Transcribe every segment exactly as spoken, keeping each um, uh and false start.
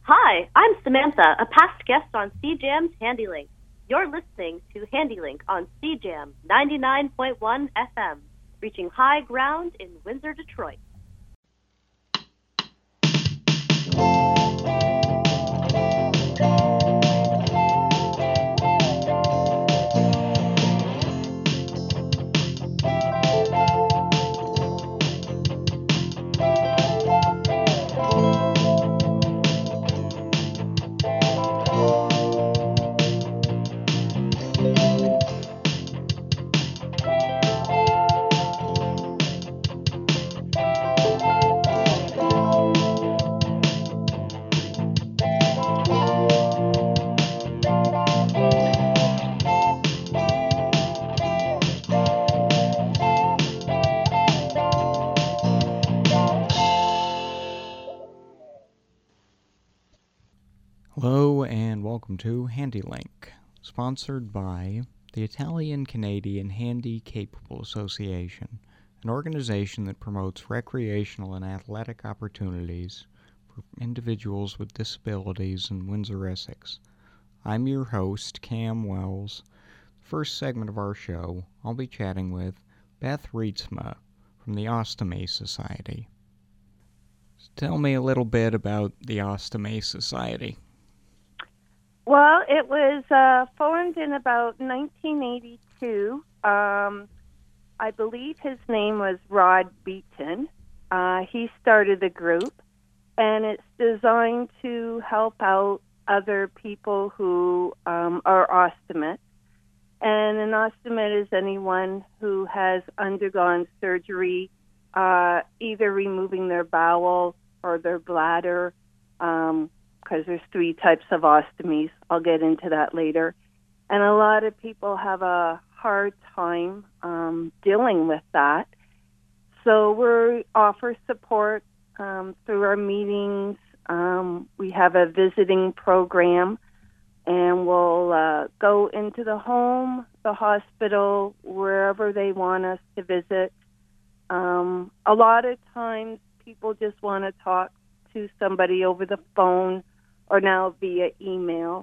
Hi, I'm Samantha, a past guest on C Jam's HandyLink. You're listening to HandyLink on C Jam ninety-nine point one F M, reaching high ground in Windsor, Detroit. Hello and welcome to HandyLink, sponsored by the Italian-Canadian Handy Capable Association, an organization that promotes recreational and athletic opportunities for individuals with disabilities in Windsor, Essex. I'm your host, Cam Wells. The first segment of our show, I'll be chatting with Beth Reitsma from the Ostomy Society. So tell me a little bit about the Ostomy Society. Well, it was uh, formed in about nineteen eighty-two. Um, I believe his name was Rod Beaton. Uh, he started the group, and it's designed to help out other people who um, are ostomates. And an ostomate is anyone who has undergone surgery, uh, either removing their bowel or their bladder, um, because there's three types of ostomies. I'll get into that later. And a lot of people have a hard time um, dealing with that. So we offer support um, through our meetings. Um, we have a visiting program, and we'll uh, go into the home, the hospital, wherever they want us to visit. Um, a lot of times people just want to talk to somebody over the phone or now via email.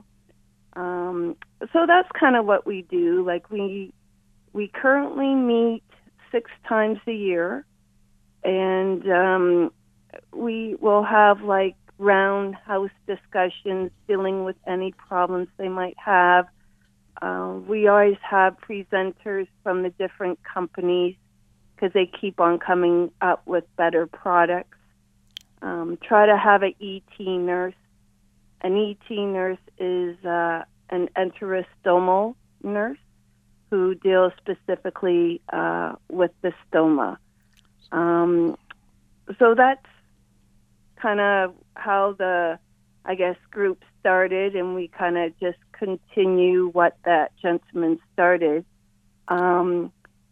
Um, so that's kind of what we do. Like we we currently meet six times a year, and um, we will have like roundhouse discussions dealing with any problems they might have. Uh, we always have presenters from the different companies because they keep on coming up with better products. Um, try to have an E T nurse. An E T nurse is uh, an enterostomal nurse who deals specifically uh, with the stoma. Um, so that's kind of how the, I guess, group started, and we kind of just continue what that gentleman started. Um,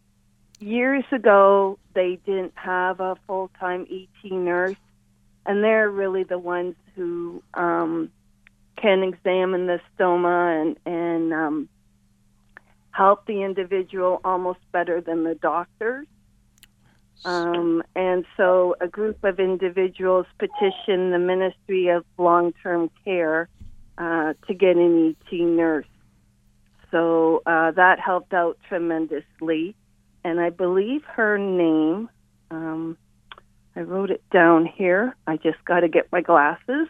years ago, they didn't have a full-time E T nurse, and they're really the ones who um, can examine the stoma and, and um, help the individual almost better than the doctors. Um, and so a group of individuals petitioned the Ministry of Long-Term Care uh, to get an E T nurse. So uh, that helped out tremendously. And I believe her name, um, I wrote it down here. I just got to get my glasses.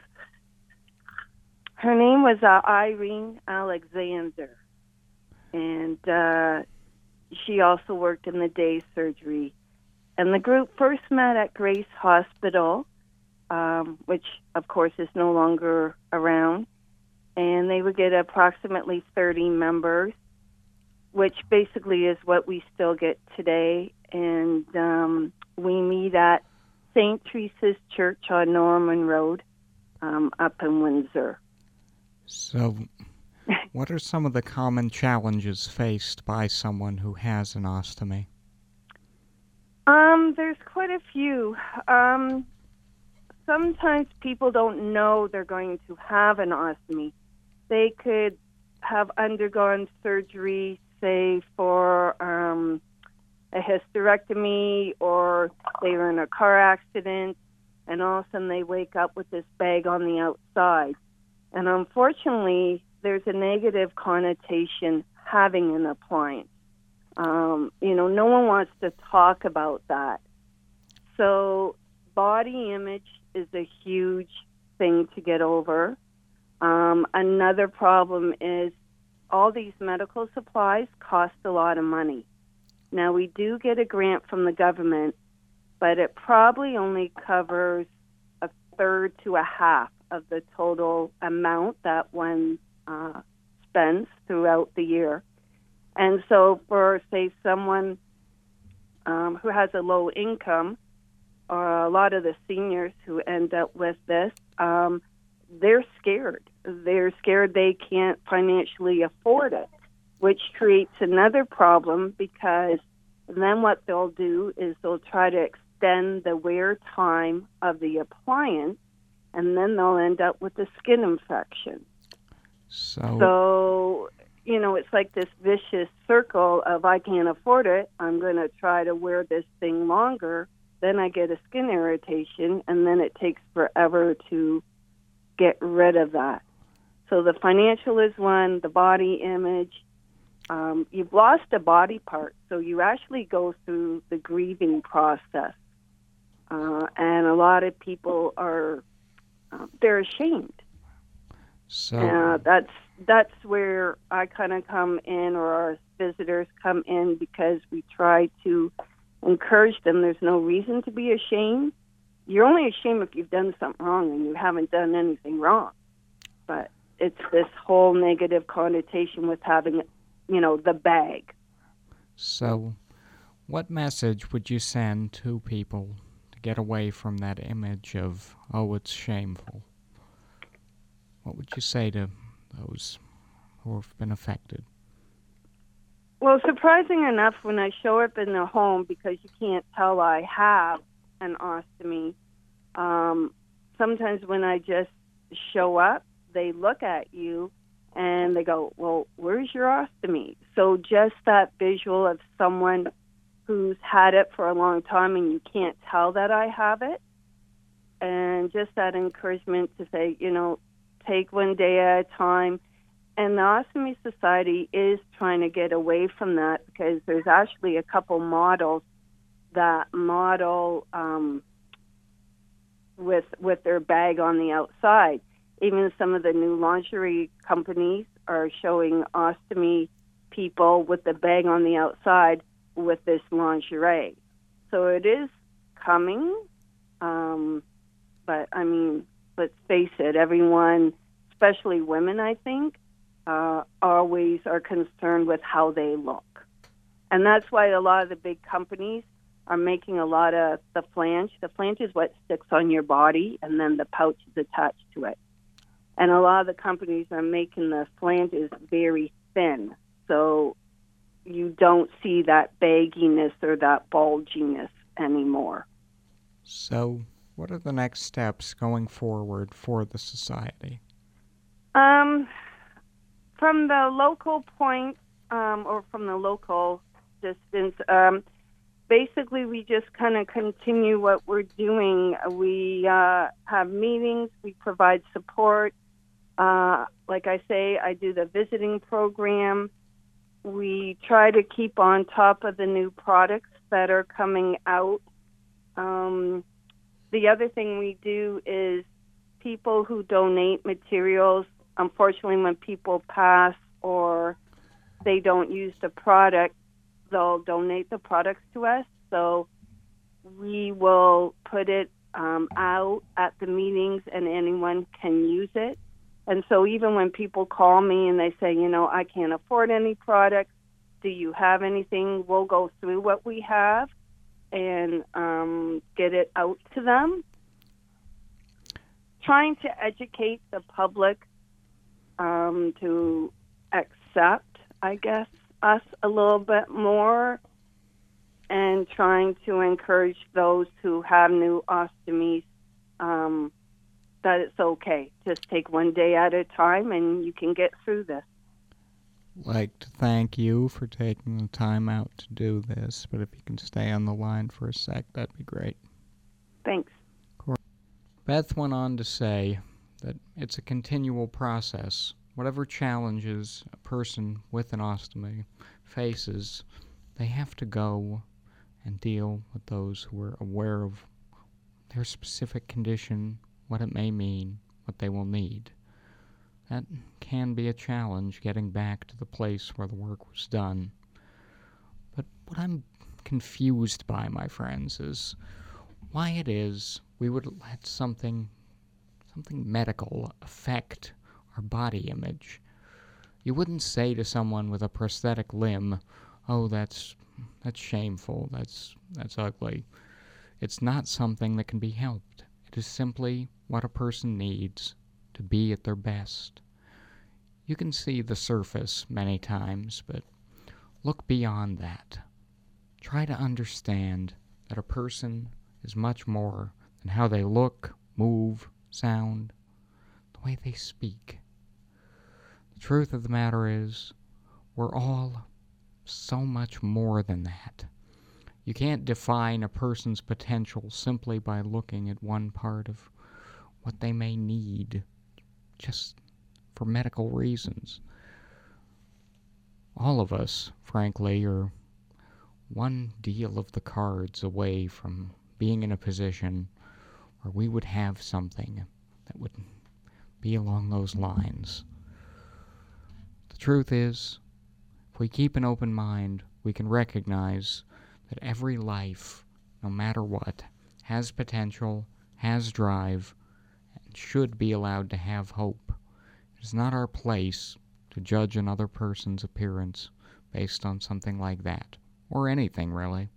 Her name was uh, Irene Alexander, and uh, she also worked in the day surgery. And the group first met at Grace Hospital, um, which, of course, is no longer around, and they would get approximately thirty members, which basically is what we still get today. And um, we meet at Saint Teresa's Church on Norman Road um, up in Windsor. So, what are some of the common challenges faced by someone who has an ostomy? Um, there's quite a few. Um, sometimes people don't know they're going to have an ostomy. They could have undergone surgery, say, for um, a hysterectomy, or they were in a car accident, and all of a sudden they wake up with this bag on the outside. And unfortunately, there's a negative connotation having an appliance. Um, you know, no one wants to talk about that. So body image is a huge thing to get over. Um, another problem is all these medical supplies cost a lot of money. Now, we do get a grant from the government, but it probably only covers a third to a half of the total amount that one uh, spends throughout the year. And so for, say, someone um, who has a low income, or a lot of the seniors who end up with this, um, they're scared. They're scared they can't financially afford it, which creates another problem, because then what they'll do is they'll try to extend the wear time of the appliance, and then they'll end up with a skin infection. So, so you know, it's like this vicious circle of, I can't afford it, I'm going to try to wear this thing longer, then I get a skin irritation, and then it takes forever to get rid of that. So the financial is one, the body image. Um, you've lost a body part, so you actually go through the grieving process. Uh, and a lot of people are, uh, they're ashamed. So uh, that's that's where I kind of come in, or our visitors come in, because we try to encourage them. There's no reason to be ashamed. You're only ashamed if you've done something wrong, and you haven't done anything wrong. But it's this whole negative connotation with having, you know, the bag. So what message would you send to people to get away from that image of, oh, it's shameful? What would you say to those who have been affected? Well, surprising enough, when I show up in the home, because you can't tell I have an ostomy, um, sometimes when I just show up, they look at you and they go, well, where's your ostomy? So just that visual of someone who's had it for a long time and you can't tell that I have it, and just that encouragement to say, you know, take one day at a time. And the Ostomy Society is trying to get away from that, because there's actually a couple models that model um, with with their bag on the outside. Even some of the new lingerie companies are showing ostomy people with the bag on the outside with this lingerie. So it is coming, um, but I mean, let's face it, everyone, especially women, I think, uh, always are concerned with how they look. And that's why a lot of the big companies are making a lot of the flange. The flange is what sticks on your body, and then the pouch is attached to it. And a lot of the companies are making the flanges very thin, so you don't see that bagginess or that bulginess anymore. So what are the next steps going forward for the society? Um, from the local point, um, or from the local distance, um, basically we just kind of continue what we're doing. We uh, have meetings, we provide support. Uh, like I say, I do the visiting program. We try to keep on top of the new products that are coming out. Um, the other thing we do is people who donate materials, unfortunately when people pass or they don't use the product, they'll donate the products to us. So we will put it um, out at the meetings and anyone can use it. And so even when people call me and they say, you know, I can't afford any products, do you have anything? We'll go through what we have and um, get it out to them. Trying to educate the public um, to accept, I guess, us a little bit more, and trying to encourage those who have new ostomies um, that it's okay. Just take one day at a time and you can get through this. I'd like to thank you for taking the time out to do this, but if you can stay on the line for a sec, that'd be great. Thanks. Beth went on to say that it's a continual process. Whatever challenges a person with an ostomy faces, they have to go and deal with those who are aware of their specific condition, what it may mean, what they will need. That can be a challenge, getting back to the place where the work was done. But what I'm confused by, my friends, is why it is we would let something, something medical affect our body image. You wouldn't say to someone with a prosthetic limb, oh, that's that's shameful, that's that's ugly. It's not something that can be helped. It is simply what a person needs to be at their best. You can see the surface many times, but look beyond that. Try to understand that a person is much more than how they look, move, sound, the way they speak. The truth of the matter is, we're all so much more than that. You can't define a person's potential simply by looking at one part of what they may need, just for medical reasons. All of us, frankly, are one deal of the cards away from being in a position where we would have something that would be along those lines. The truth is, if we keep an open mind, we can recognize that every life, no matter what, has potential, has drive, and should be allowed to have hope. It is not our place to judge another person's appearance based on something like that, or anything really.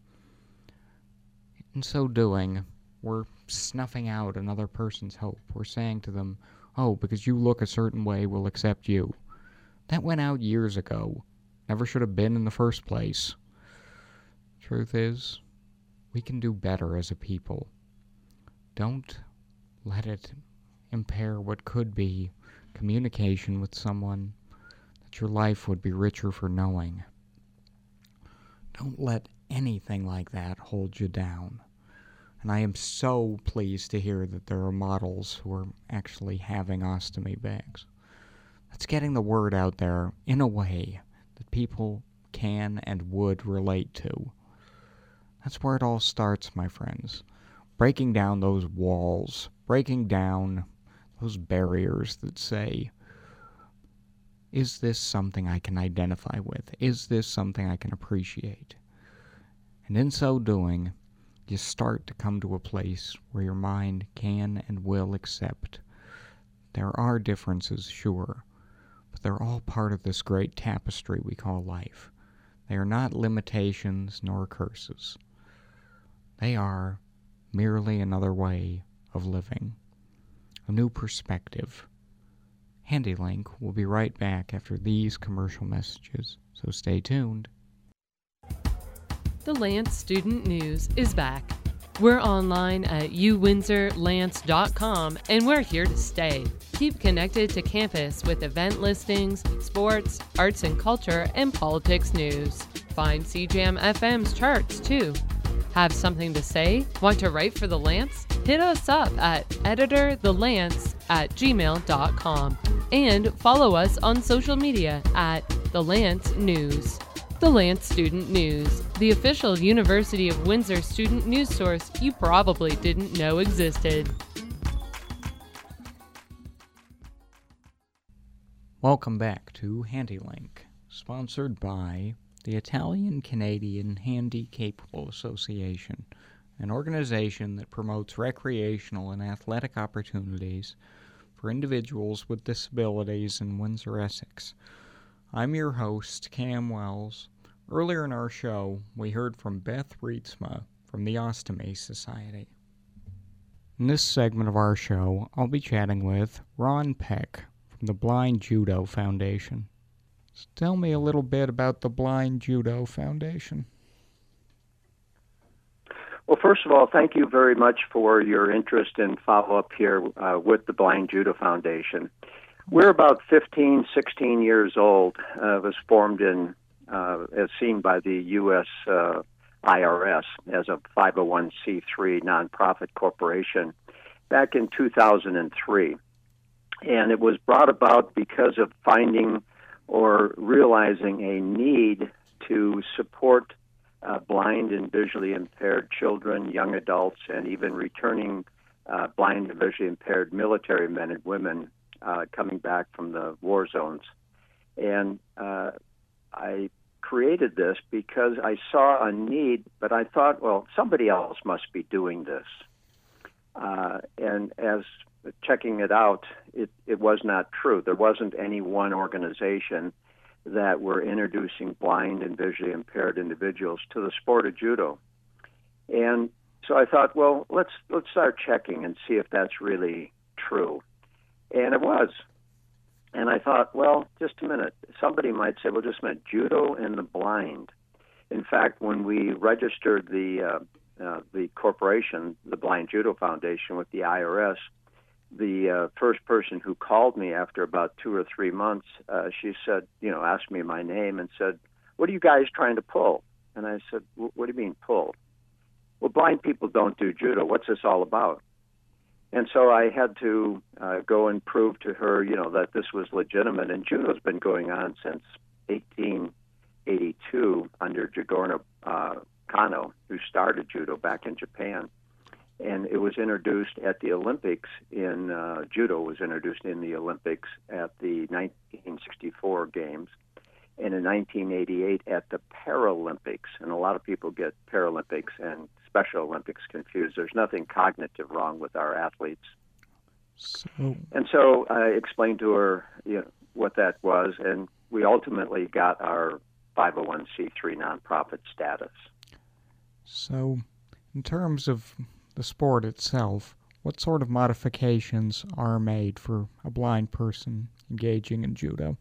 In so doing, we're snuffing out another person's hope. We're saying to them, oh, because you look a certain way, we'll accept you. That went out years ago. Never should have been in the first place. Truth is, we can do better as a people. Don't let it impair what could be communication with someone that your life would be richer for knowing. Don't let anything like that hold you down. And I am so pleased to hear that there are models who are actually having ostomy bags. That's getting the word out there in a way that people can and would relate to. That's where it all starts, my friends. Breaking down those walls, breaking down those barriers that say, is this something I can identify with? Is this something I can appreciate? And in so doing, you start to come to a place where your mind can and will accept. There are differences, sure, but they're all part of this great tapestry we call life. They are not limitations nor curses. They are merely another way of living, a new perspective. HandyLink will be right back after these commercial messages, so stay tuned. The Lance Student News is back. We're online at u windsor lance dot com and we're here to stay. Keep connected to campus with event listings, sports, arts and culture, and politics news. Find C Jam F M's charts too. Have something to say? Want to write for The Lance? Hit us up at editor the lance at gmail dot com and follow us on social media at The Lance News. The Lance Student News, the official University of Windsor student news source you probably didn't know existed. Welcome back to HandyLink, sponsored by the Italian-Canadian Handy-Capable Association, an organization that promotes recreational and athletic opportunities for individuals with disabilities in Windsor, Essex. I'm your host, Cam Wells. Earlier in our show, we heard from Beth Reitsma from the Ostomy Society. In this segment of our show, I'll be chatting with Ron Peck from the Blind Judo Foundation. So tell me a little bit about the Blind Judo Foundation. Well, first of all, thank you very much for your interest and follow-up here uh, with the Blind Judo Foundation. We're about fifteen, sixteen years old. Uh, it was formed in, uh, as seen by the U S uh, I R S as a five oh one c three nonprofit corporation. back in two thousand three. And it was brought about because of finding or realizing a need to support uh, blind and visually impaired children, young adults, and even returning uh, blind and visually impaired military men and women uh, coming back from the war zones. And uh, I created this because I saw a need, but I thought, well, somebody else must be doing this. Uh, and as checking it out, it, it was not true. There wasn't any one organization that were introducing blind and visually impaired individuals to the sport of judo. And so I thought, well, let's let's start checking and see if that's really true. And it was. And I thought, well, just a minute. Somebody might say, well, just a minute, judo and the blind. In fact, when we registered the uh, uh, the corporation, the Blind Judo Foundation, with the I R S, the uh, first person who called me after about two or three months, uh, she said, you know, asked me my name and said, what are you guys trying to pull? And I said, what do you mean pull? Well, blind people don't do judo. What's this all about? And so I had to uh, go and prove to her, you know, that this was legitimate. And judo's been going on since eighteen eighty-two under Jigorno uh, Kano, who started judo back in Japan. And it was introduced at the Olympics in, uh, judo was introduced in the Olympics at the nineteen sixty-four games, and in nineteen eighty-eight at the Paralympics. And a lot of people get Paralympics and Special Olympics confused. There's nothing cognitive wrong with our athletes. So, and so I explained to her, you know, what that was, and we ultimately got our five oh one c three nonprofit status. So, in terms of the sport itself, what sort of modifications are made for a blind person engaging in judo?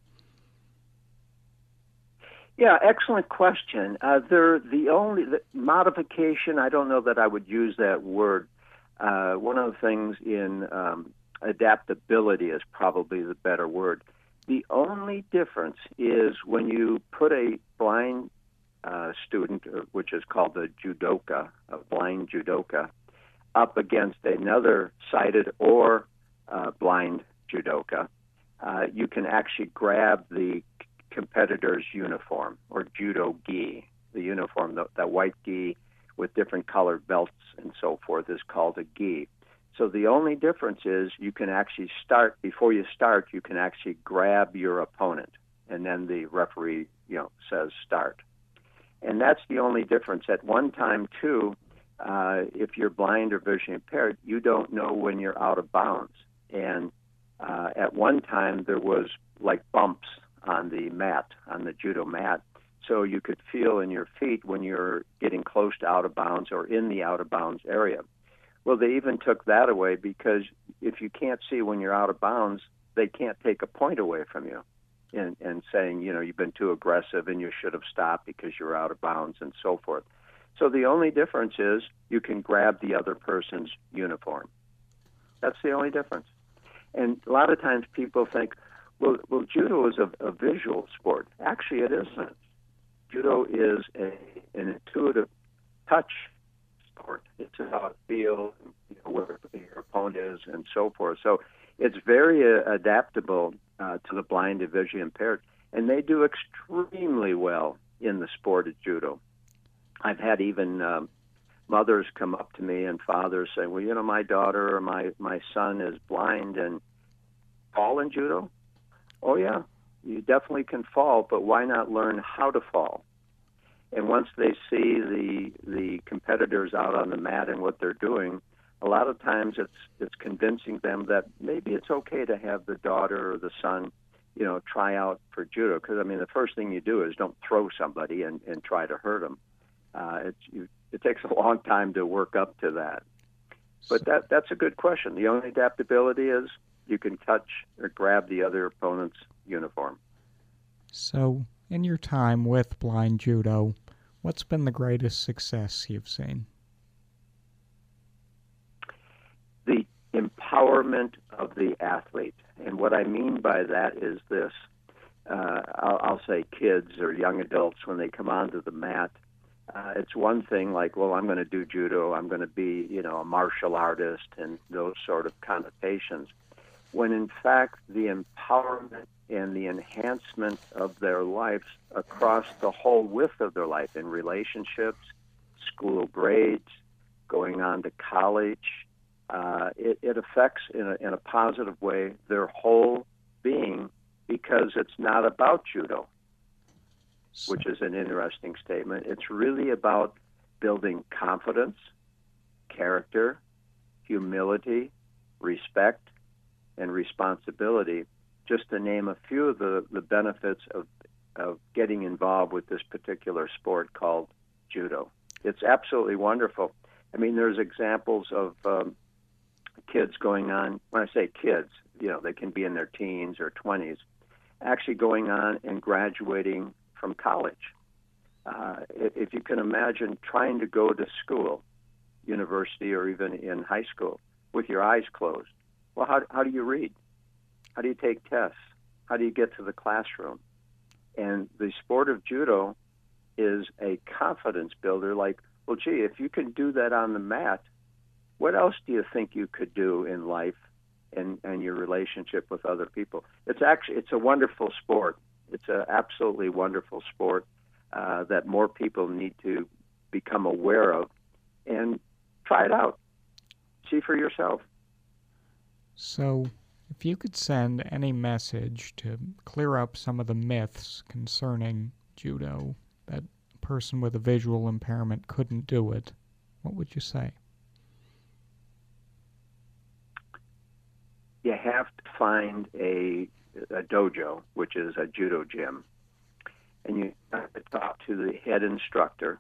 Yeah, excellent question. Uh, they're the only the modification, I don't know that I would use that word. Uh, one of the things in um, adaptability is probably the better word. The only difference is when you put a blind uh, student, which is called a judoka, a blind judoka, up against another sighted or uh, blind judoka, uh, you can actually grab the competitor's uniform, or judo gi. The uniform, the, that white gi with different colored belts and so forth, is called a gi. So the only difference is you can actually start, before you start, you can actually grab your opponent, and then the referee, you know, says start. And that's the only difference. At one time, too, uh, if you're blind or visually impaired, you don't know when you're out of bounds. And uh, at one time, there was like bumps on the mat, on the judo mat, so you could feel in your feet when you're getting close to out of bounds or in the out of bounds area. Well, they even took that away because if you can't see when you're out of bounds, they can't take a point away from you and, and saying, you know, you've been too aggressive and you should have stopped because you're out of bounds and so forth. So the only difference is you can grab the other person's uniform. That's the only difference. And a lot of times people think, Well, well, judo is a, a visual sport. Actually, it isn't. Judo is a, an intuitive touch sport. It's how it feels, you know, where your opponent is, and so forth. So it's very uh, adaptable uh, to the blind and visually impaired, and they do extremely well in the sport of judo. I've had even um, mothers come up to me and fathers say, well, you know, my daughter or my, my son is blind and fall in judo. Oh, yeah, you definitely can fall, but why not learn how to fall? And once they see the the competitors out on the mat and what they're doing, a lot of times it's it's convincing them that maybe it's okay to have the daughter or the son, you know, try out for judo. Because, I mean, the first thing you do is don't throw somebody and, and try to hurt them. Uh, it's, you, it takes a long time to work up to that. But that that's a good question. The only adaptability is you can touch or grab the other opponent's uniform. So, in your time with Blind Judo, what's been the greatest success you've seen? The empowerment of the athlete. And what I mean by that is this. Uh, I'll, I'll say kids or young adults, when they come onto the mat, Uh, it's one thing like, well, I'm going to do judo, I'm going to be, you know, a martial artist and those sort of connotations, when in fact the empowerment and the enhancement of their lives across the whole width of their life in relationships, school grades, going on to college, uh, it, it affects in a, in a positive way their whole being, because it's not about judo, which is an interesting statement. It's really about building confidence, character, humility, respect, and responsibility, just to name a few of the, the benefits of, of getting involved with this particular sport called judo. It's absolutely wonderful. I mean, there's examples of um, kids going on, when I say kids, you know, they can be in their teens or twenties, actually going on and graduating from college. Uh, if you can imagine trying to go to school, university, or even in high school with your eyes closed, well, how, how do you read? How do you take tests? How do you get to the classroom? And the sport of judo is a confidence builder. Like, well, gee, if you can do that on the mat, what else do you think you could do in life and, and your relationship with other people? It's actually, it's a wonderful sport. It's an absolutely wonderful sport uh, that more people need to become aware of and try it out. See for yourself. So, if you could send any message to clear up some of the myths concerning judo, that a person with a visual impairment couldn't do it, what would you say? You have to find a, a dojo, which is a judo gym, and you have to talk to the head instructor,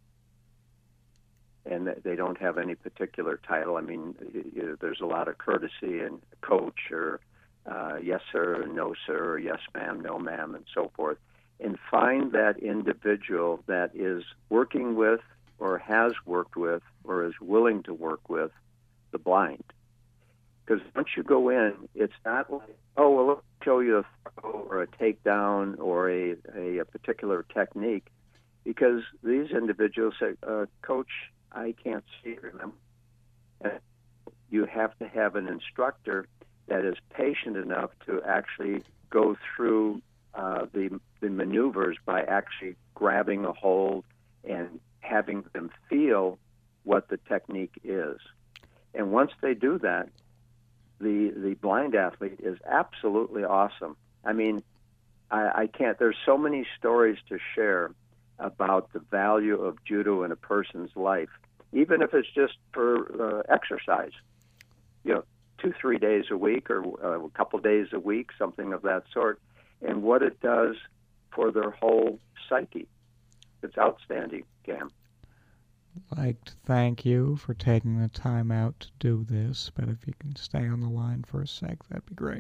and they don't have any particular title. I mean, you know, there's a lot of courtesy and coach or uh, yes sir, or no sir, or yes ma'am, no ma'am, and so forth. And find that individual that is working with or has worked with or is willing to work with the blind. Because once you go in, it's not like, oh, well, let's show you a throw or a takedown or a, a, a particular technique. Because these individuals say, uh, Coach, I can't see, remember? And you have to have an instructor that is patient enough to actually go through uh, the, the maneuvers by actually grabbing a hold and having them feel what the technique is. And once they do that, the the blind athlete is absolutely awesome. I mean, I, I can't, there's so many stories to share about the value of judo in a person's life, even if it's just for uh, exercise, you know, two, three days a week or uh, a couple days a week, something of that sort, and what it does for their whole psyche. It's outstanding, Cam. I'd like to thank you for taking the time out to do this, but if you can stay on the line for a sec, that'd be great.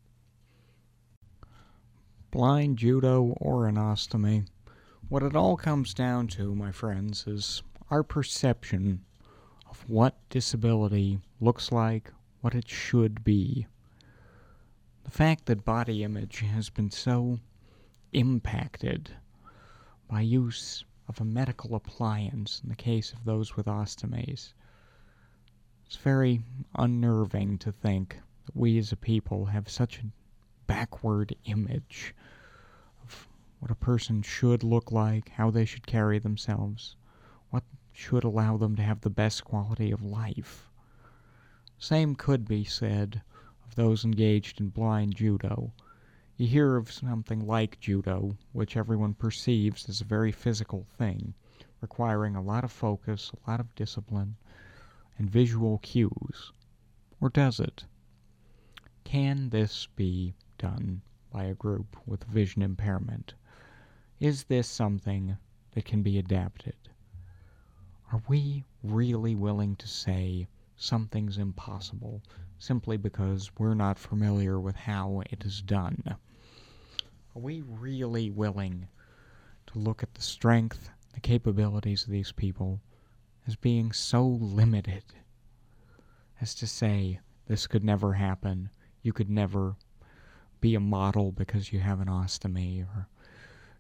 Blind judo or an ostomy, what it all comes down to, my friends, is our perception of what disability looks like, what it should be. The fact that body image has been so impacted by use of a medical appliance in the case of those with ostomies. It's very unnerving to think that we as a people have such a backward image of what a person should look like, how they should carry themselves, what should allow them to have the best quality of life. Same could be said of those engaged in blind judo. You hear of something like judo, which everyone perceives as a very physical thing, requiring a lot of focus, a lot of discipline, and visual cues. Or does it? Can this be done by a group with vision impairment? Is this something that can be adapted? Are we really willing to say something's impossible simply because we're not familiar with how it is done? Are we really willing to look at the strength, the capabilities of these people as being so limited as to say, this could never happen, you could never be a model because you have an ostomy, or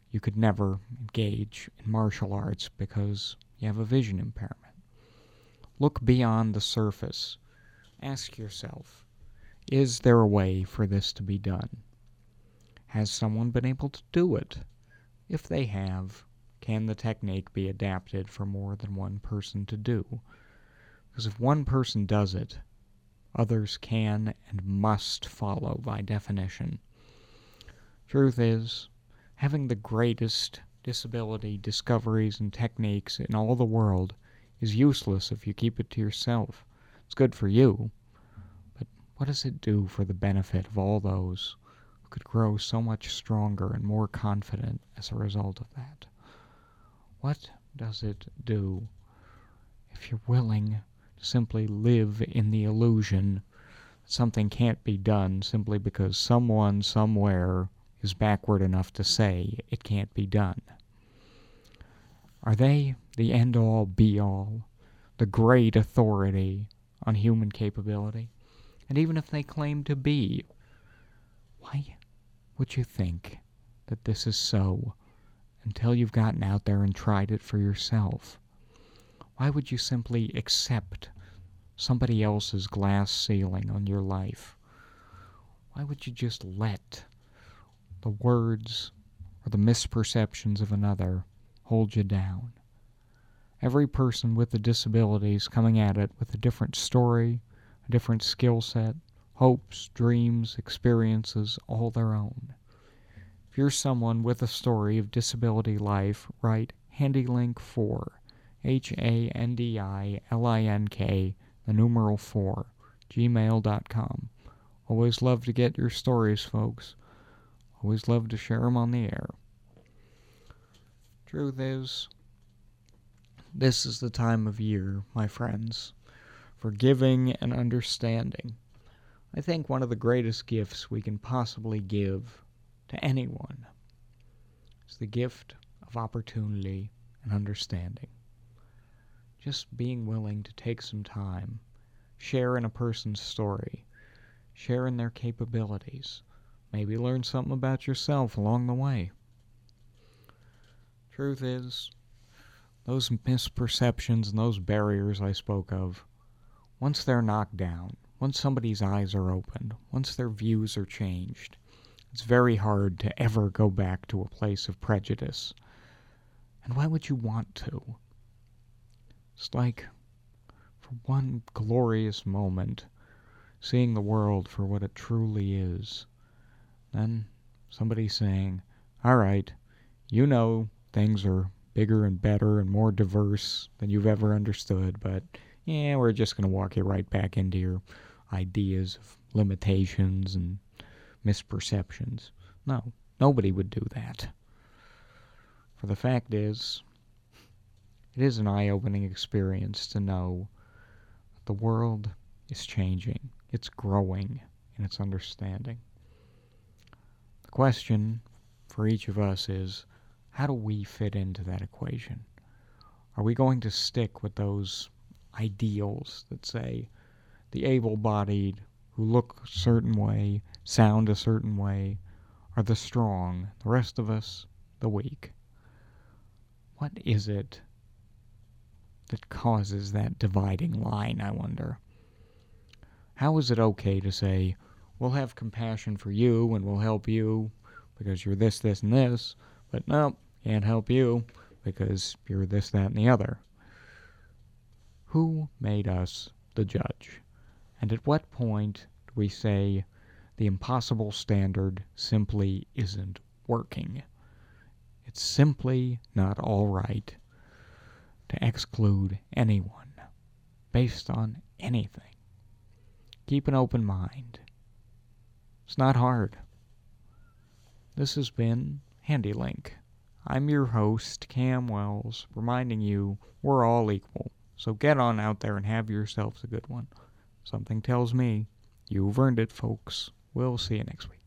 you could never engage in martial arts because you have a vision impairment. Look beyond the surface. Ask yourself, is there a way for this to be done? Has someone been able to do it? If they have, can the technique be adapted for more than one person to do? Because if one person does it, others can and must follow by definition. Truth is, having the greatest disability discoveries and techniques in all the world is useless if you keep it to yourself. It's good for you, but what does it do for the benefit of all those who could grow so much stronger and more confident as a result of that? What does it do if you're willing to simply live in the illusion that something can't be done simply because someone somewhere is backward enough to say it can't be done? Are they the end-all, be-all, the great authority on human capability? And even if they claim to be, why would you think that this is so until you've gotten out there and tried it for yourself? Why would you simply accept somebody else's glass ceiling on your life? Why would you just let the words or the misperceptions of another hold you down? Every person with a disability is coming at it with a different story, a different skill set, hopes, dreams, experiences, all their own. If you're someone with a story of disability life, write HandyLink four, H A N D I L I N K, the numeral four, gmail dot com. Always love to get your stories, folks. Always love to share them on the air. Truth is, this is the time of year, my friends, for giving and understanding. I think one of the greatest gifts we can possibly give to anyone is the gift of opportunity and understanding. Just being willing to take some time, share in a person's story, share in their capabilities, maybe learn something about yourself along the way. Truth is, those misperceptions and those barriers I spoke of, once they're knocked down, once somebody's eyes are opened, once their views are changed, it's very hard to ever go back to a place of prejudice. And why would you want to? It's like, for one glorious moment, seeing the world for what it truly is. Then somebody saying, all right, you know things are bigger and better and more diverse than you've ever understood, but yeah, we're just going to walk you right back into your ideas of limitations and misperceptions. No, nobody would do that. For the fact is, it is an eye-opening experience to know that the world is changing. It's growing in its understanding. The question for each of us is, how do we fit into that equation? Are we going to stick with those ideals that say the able-bodied who look a certain way, sound a certain way, are the strong, the rest of us the weak? What is it that causes that dividing line, I wonder? How is it okay to say, we'll have compassion for you and we'll help you because you're this, this, and this, but no, can't help you because you're this, that, and the other? Who made us the judge? And at what point do we say the impossible standard simply isn't working? It's simply not all right to exclude anyone based on anything. Keep an open mind. It's not hard. This has been HandyLink. I'm your host, Cam Wells, reminding you we're all equal. So get on out there and have yourselves a good one. Something tells me you've earned it, folks. We'll see you next week.